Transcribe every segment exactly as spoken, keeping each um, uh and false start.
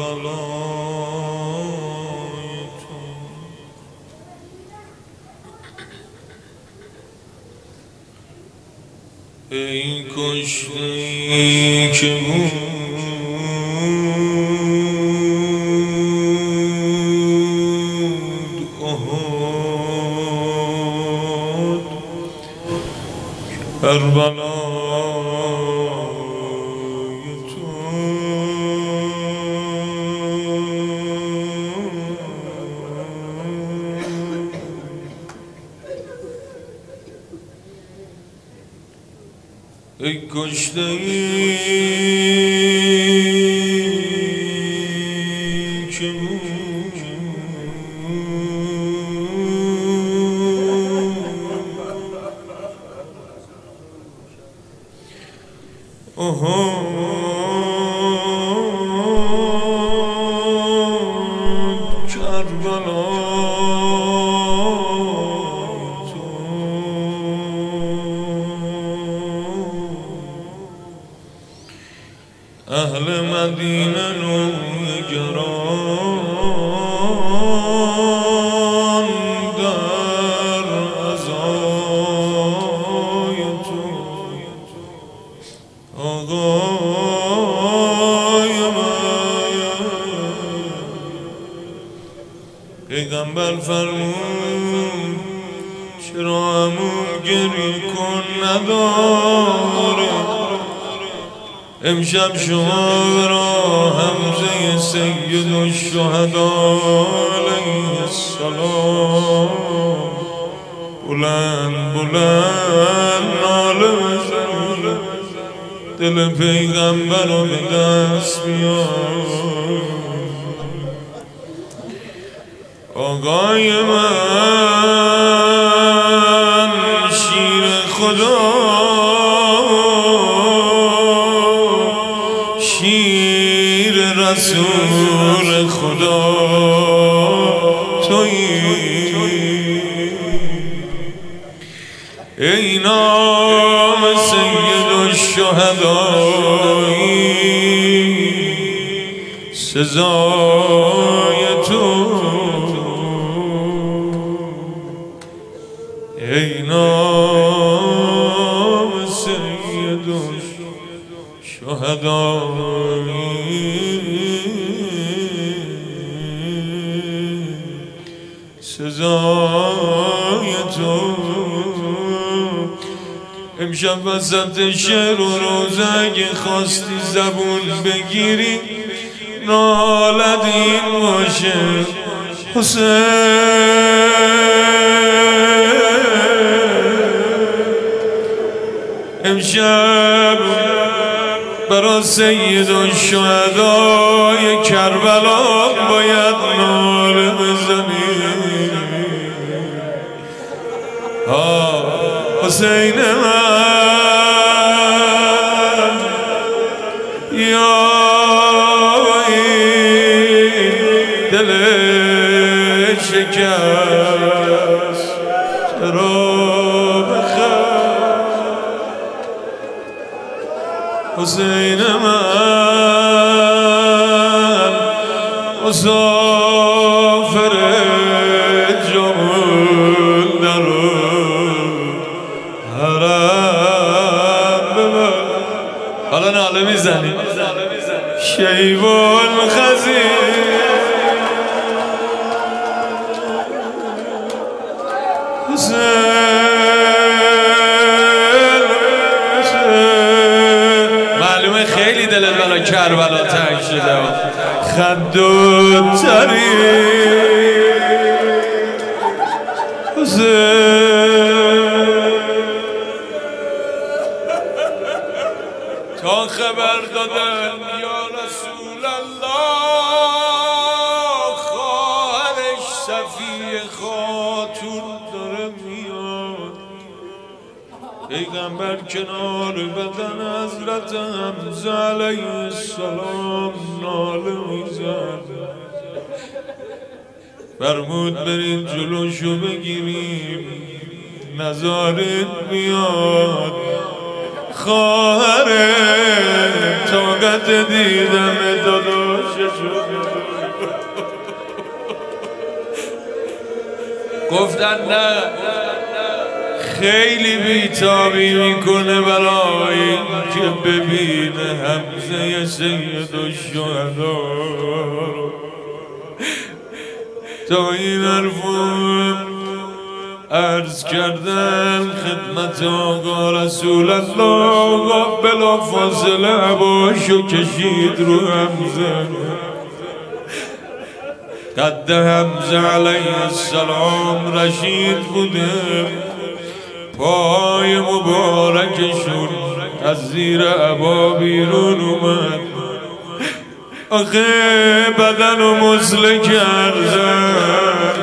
کربلای تو. ای کشته‌ای که بود احد کربلای تو. ای کشته‌ای که بود احد کربلای تو. اهل مدینه روی گران در عزای تو. آقای من پیغمبر فرمود چرا همون گریه کن نداره. امشب شما را حمزه سید الشهدا علیه السلام بلند بلند ناله بزن، دل پیغمبر رو به دست بیار. آقای من شیر خدا، شیر رسول خدا تویی. ای نام سید الشهدایی سزای تو. ای نام سید الشهدایی سزای تو. امشب وسط شعر و روزه اگه خواستی زبون بگیری نالت این باشه حسین. امشب برا سید الشهدای کربلا باید ناله بزنی. حسین من یا این دل شکست چرا بخند. حسین من مسافر جمون درو حالا ناله میزنی شیبون خزین. معلومه خیلی دلت برای کربلا تنگ شده. خد و تری تا خبر دادن یا رسول الله خواهرش صفیه خاتون داره میاد. پیغمبر کنار بدن حضرت حمزه علیه السلام ناله میزد. فرمود برید جلوشو بگیریم نزارت بیاد. خواهره طاقت دیدم داداشش گفتن نه خیلی بیتابی میکنه برای اینکه ببینه حمزه سید الشهدا. تا این حرفو عرض کردم خدمت آقا رسول الله، بلا فاصله عباشو کشید رو حمزه. قد حمزه علیه السلام رشید بوده، پای مبارکشون از زیر عبا بیرون اومد. آخه بدن و مسله کردن،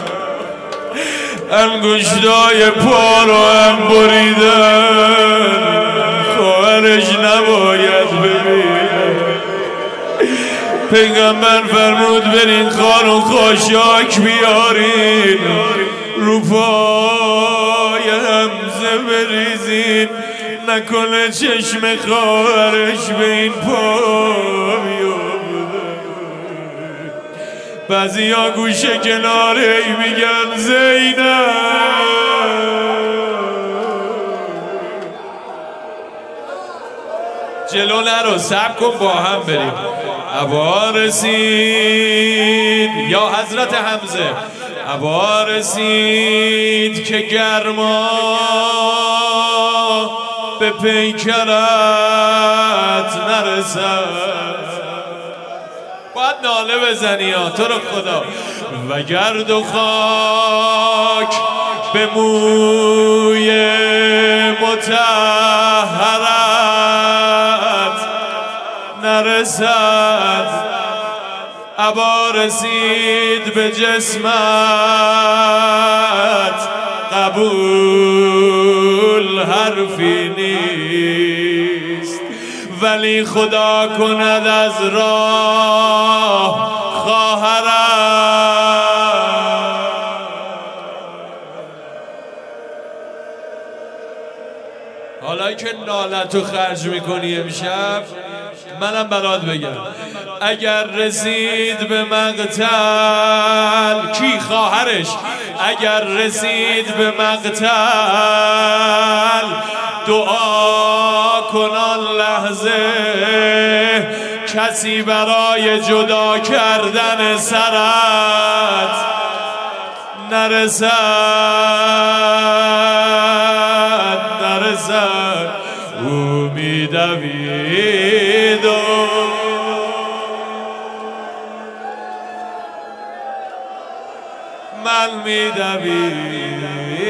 انگشتای پا رو هم بریدن، خواهرش نباید ببینه. پیغمبر فرمود برین خار و خاشاک بیارین، رو پای حمزه بریزین، نکنه چشم خواهرش به این پا بیفته. بعضی ها گوشه کناره میگن زینب، جلو نرو صبر کن با هم بریم. عبا رسید یا حضرت حمزه، عبا رسید که گرما به پیکرت نرسد. باید ناله بزنی ها تو رو خدا. و گرد و خاک به موی مطهرت نرسد. عبا رسید به جسمت قبول حرفی نیست، ولی خدا کند از راه خواهرت. حالا که نالتو خرج میکنی امشب منم برات بگم، اگر رسید به مقتل، کی خواهرش، اگر رسید به مقتل دعا کن آن لحظه کسی برای جدا کردن سرت نرسد نرسد. او میدوید و من میدوید.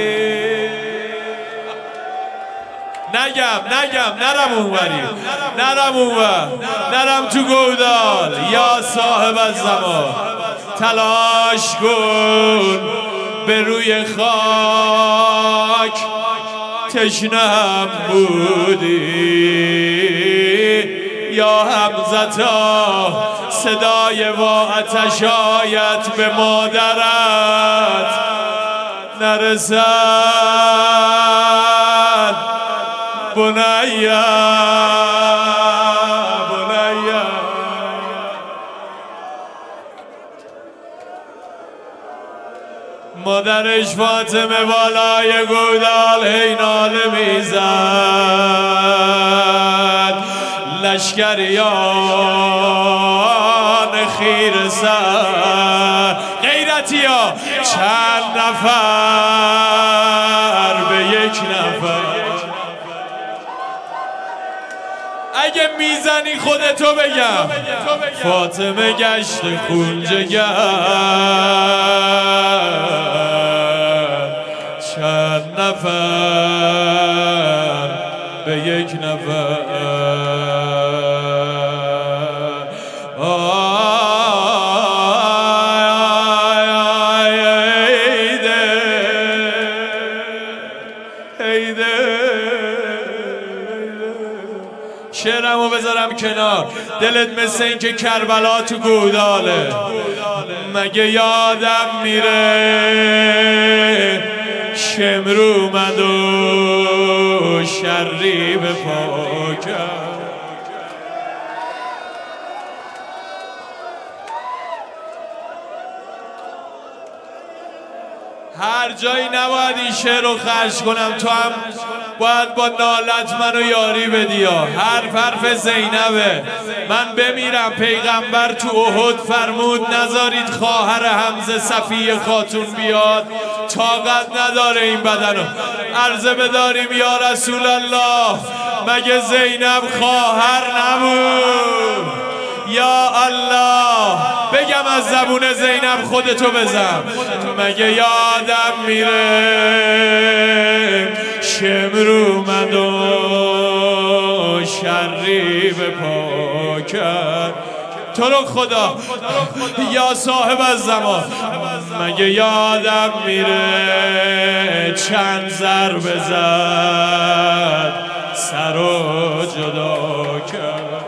نگم نگم نرم اونوری، نرم اونور، نرم تو گودال. یا صاحب الزمان تلاش کن به روی خاک، تشنه‌ام بودی یا حمزتا، صدای وا آتشایت به مادرت نرسد. بنیا بنیا مادرش فاطمه بالای گودال هی ناله میزد. لشکریان خیره سر غیرتی ها چند نفر به یک نفر. اگه میزنی خودتو بگم، فاطمه گشت خون جگر چند نفر به یک نفر. شعرمو بذارم کنار، دلت مثل این که کربلا تو گوداله. مگه یادم میره شمرو اومد و شری به پا کرد. هر جایی نباید این شعر رو خرج کنم، تو هم باید با نالت منو یاری بدی. حرف حرف زینبه، من بمیرم. پیغمبر تو احد فرمود نذارید خواهر حمزه صفیه خاتون بیاد، طاقت نداره این بدنو. عرضه بداریم یا رسول الله، مگه زینب خواهر نبود؟ یا الله، بگم از زبون زینب خودتو بزن. مگه یادم میره شمر اومد و شری به پا کرد. تو رو خدا یا صاحب از زمان، مگه یادم میره چند ضربه زد سر رو جدا کرد.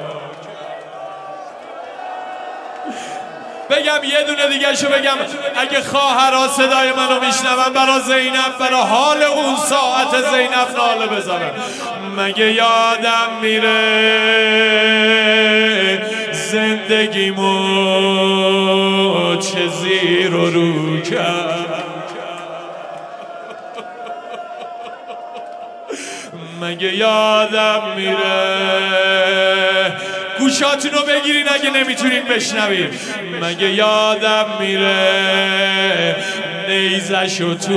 بگم یه دونه دیگه شو بگم، اگه خواهرها صدای منو میشنون برا زینب، برا حال اون ساعت زینب ناله بزنن. مگه یادم میره زندگیمو چه زیر و رو کرد. مگه یادم میره، گوشاتونو بگیرین اگه نمیتونین بشنوین. مگه یادم میره نیزشو تو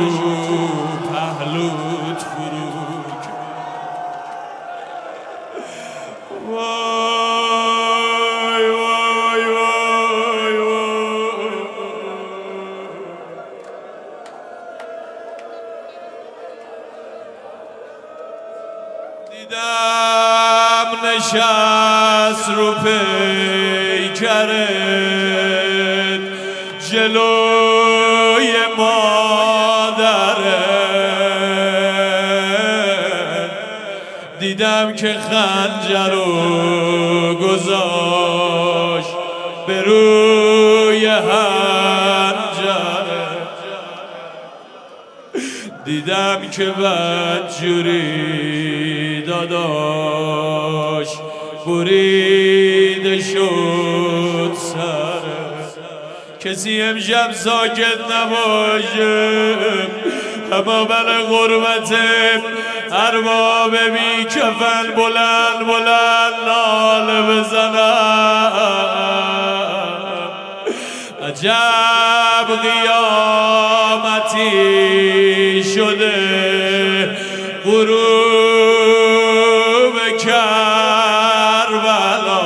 پهلوت فرو کرد. وای وای وای وای. دیدم نشست رو پیکرت جلوی مادرت، دیدم که خنجر رو گذاشت به روی حنجرت، دیدم که بدجوری داداش بریده شد سر. کسی امشب ساکت نباشه، اما بله غربت ارباب بی کفن بلند بلند ناله بزنم. عجب قیامتی شده غروب کربلا،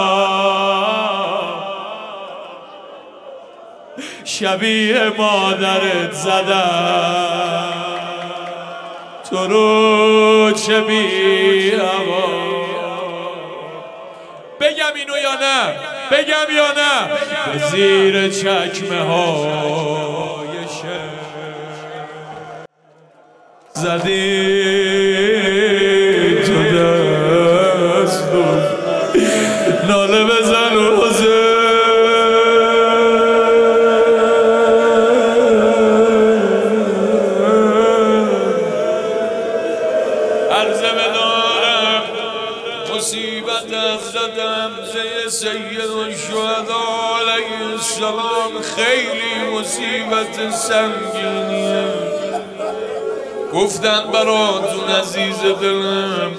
شبیه مادرت زدم تو رو چه بی هوا. بگم اینو یا نه؟ بگم یا نه؟ به زیر چکمه های شب زدی تو دستم، ناله بزن روزه. عرضه بدارم مصیبت حضرت حمزه سید الشهدا علیه السلام خیلی مصیبت سنگینیه. گفتن براتون عزیز دلم،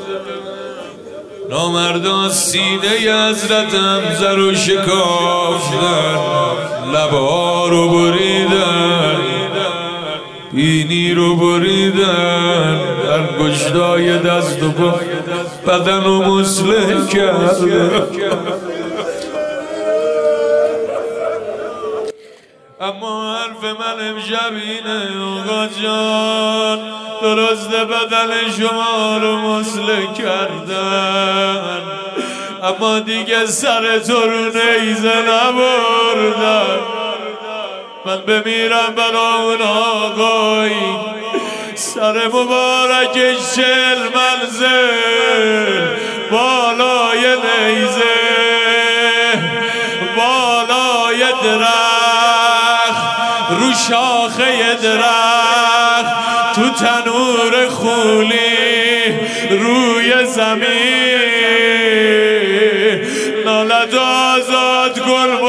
نامردان سینه حضرت حمزه رو شکافتن، لبها رو بریدن، بینی رو بریدن، انگشتای دست و پا بدن رو مسلح کردن. اما حرف من امشب اینه آقا جان، درست بدن شما رو مسلح کردن، اما دیگه سر تو رو نیزه نبردن. من بمیرم برا اون آقایی سر مبارکش چل منزل بالای نیزه، بالای درخت، رو شاخه درخت، تو تنور خولی روی زمین، نالد آزاد گل